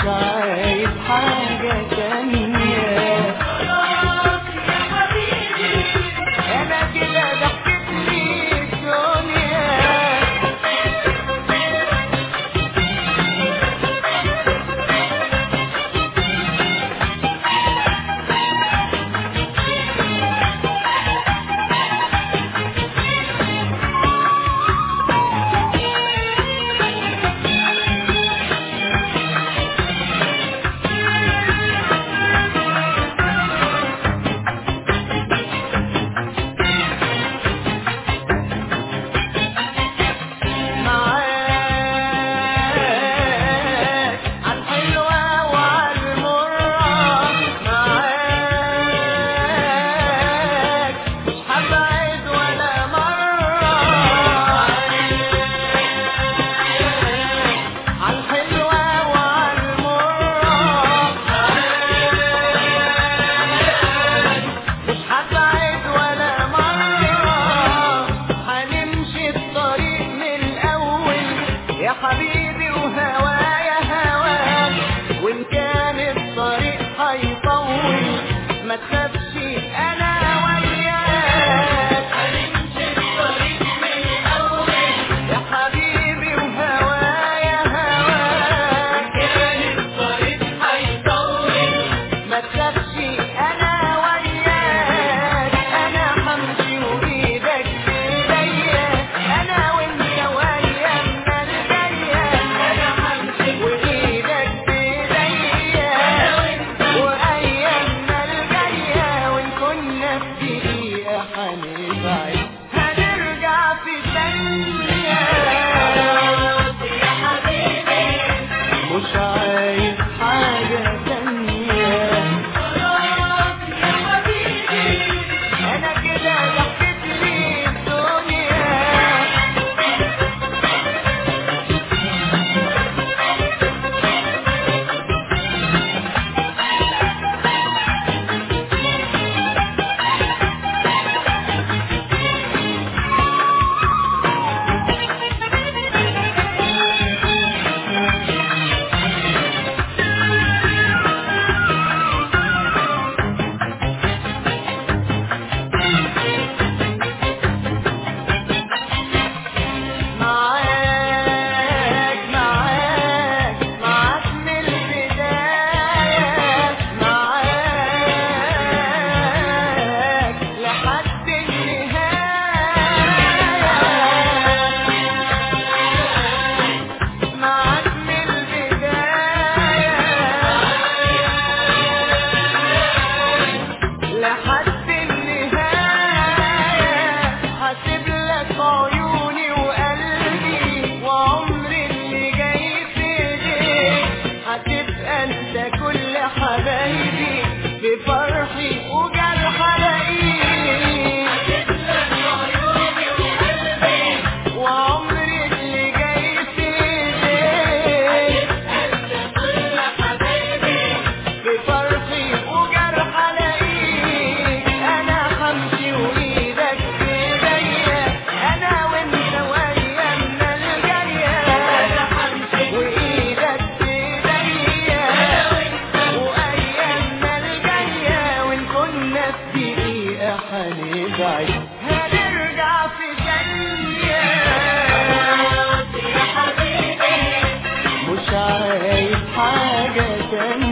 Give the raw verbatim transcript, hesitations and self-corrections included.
مش عايز حاجة تانية. خلاص يا حبيبي أنا كده ضحكت لي الدنيا. يا حبيبي وهوايا هواك وإن كان الطريق هيطول ما تخافش أنا وياك. هنمشي الطريق من الأول يا حبيبي وهوايا هواك وإن كان الطريق هيطول ما تخافش أنا وياك. أنا همشي وإيدك في إيديا أنا وإنت هنرجع في ثانية. يا حبيبي مش عايز حاجة تانية. خلاص يا حبيبي أنا كده ضحكت لي الدنيا. لحد النهاية هسيب لك عيوني وقلبي وعمري اللي جاي في ايديك. هتبقى انت كل حبايبي بفرحي وجرح الاقيك. هسيب لك عيوني وقلبي وعمري اللي جاي في ايديك. هتبقى انت كل حبايبي بفرحي وجرح هنرجع في ثانية. يا حبيبي مش عايز حاجة تانية.